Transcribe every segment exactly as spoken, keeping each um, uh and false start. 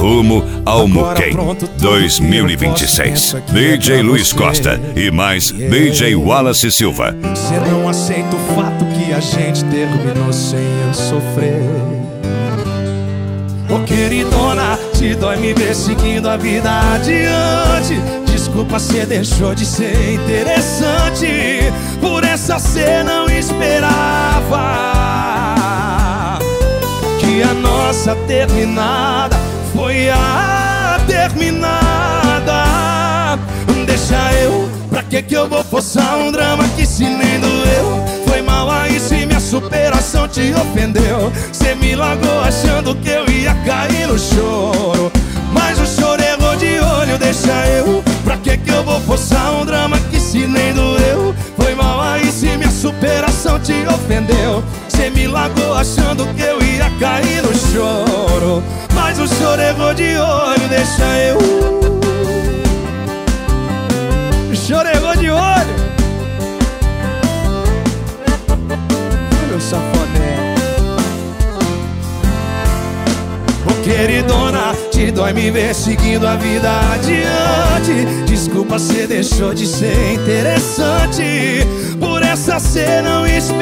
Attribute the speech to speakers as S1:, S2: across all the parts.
S1: rumo ao Muquem dois mil e vinte e seis. D J Luiz Costa e mais D J Wallace Silva.
S2: Você não aceita o fato que a gente terminou sem eu sofrer. Ô queridona, te dói me ver seguindo a vida adiante. Desculpa, cê deixou de ser interessante. Por essa cê não esperava que a nossa terminada foi a terminada. Deixa eu, pra que que eu vou forçar um drama que se nem doeu? Foi mal aí se minha superação te ofendeu. Cê me largou achando que eu ia cair no choro, mas o choro errou de olho. Deixa eu, pra que que eu vou forçar um drama que se nem doeu? Foi mal aí se minha superação te ofendeu. Cê me largou achando que eu ia cair no choro, mas o choro errou de olho. Deixa eu, o choro errou de olho. Meu safoné. Ô queridona, te dói me ver seguindo a vida adiante. Desculpa, cê deixou de ser interessante. Por essa cê não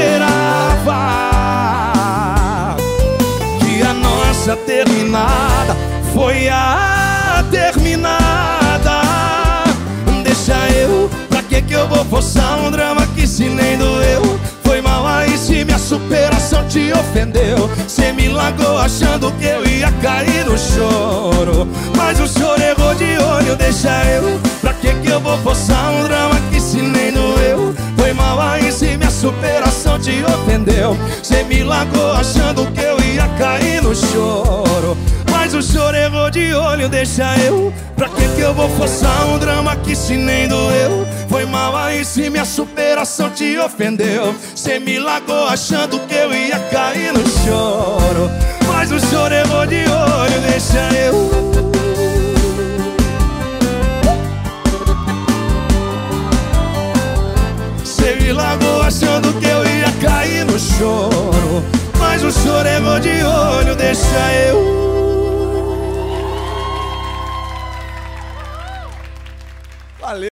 S2: esperava que a nossa terminada foi a terminada. Deixa eu, pra que que eu vou forçar um drama que se nem doeu? Foi mal aí se minha superação te ofendeu. Cê me largou achando que eu ia cair no choro, mas o choro errou de olho. Deixa eu, pra que que eu vou forçar um drama que se nem doeu? Foi mal aí se minha superação te ofendeu. Cê me largou achando que eu ia cair no choro, mas o choro errou de olho. Deixa eu, pra que que eu vou forçar um drama que se nem doeu? Foi mal aí se minha superação te ofendeu. Cê me largou achando que eu ia cair no choro, mas o choro errou de olho. Deixa eu, cê me largou achando que eu ia cair no choro, mas o choro errou de olho. Deixa eu,